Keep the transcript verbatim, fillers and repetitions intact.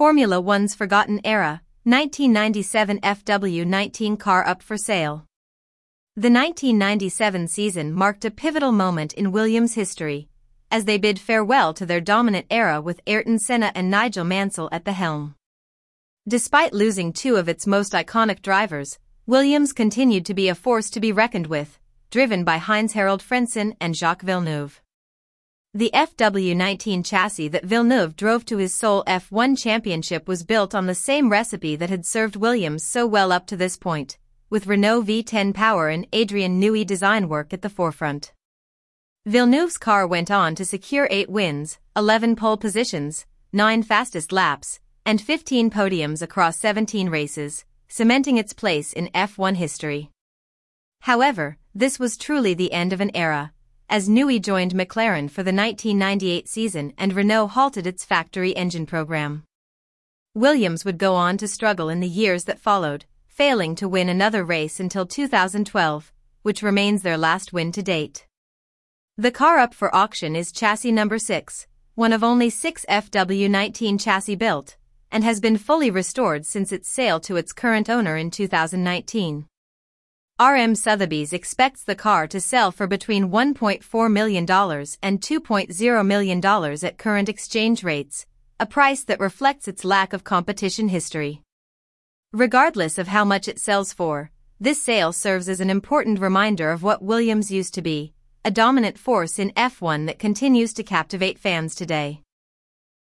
Formula One's Forgotten Era, nineteen ninety-seven F W nineteen car up for sale. The nineteen ninety-seven season marked a pivotal moment in Williams' history, as they bid farewell to their dominant era with Ayrton Senna and Nigel Mansell at the helm. Despite losing two of its most iconic drivers, Williams continued to be a force to be reckoned with, driven by Heinz-Harald Frentzen and Jacques Villeneuve. The F W nineteen chassis that Villeneuve drove to his sole F one championship was built on the same recipe that had served Williams so well up to this point, with Renault V ten power and Adrien Newey design work at the forefront. Villeneuve's car went on to secure eight wins, eleven pole positions, nine fastest laps, and fifteen podiums across seventeen races, cementing its place in F one history. However, this was truly the end of an era, as Newey joined McLaren for the nineteen ninety-eight season and Renault halted its factory engine program. Williams would go on to struggle in the years that followed, failing to win another race until two thousand twelve, which remains their last win to date. The car up for auction is chassis number six, one of only six F W nineteen chassis built, and has been fully restored since its sale to its current owner in two thousand nineteen. R M Sotheby's expects the car to sell for between one point four million dollars and two point zero million dollars at current exchange rates, a price that reflects its lack of competition history. Regardless of how much it sells for, this sale serves as an important reminder of what Williams used to be, a dominant force in F one that continues to captivate fans today.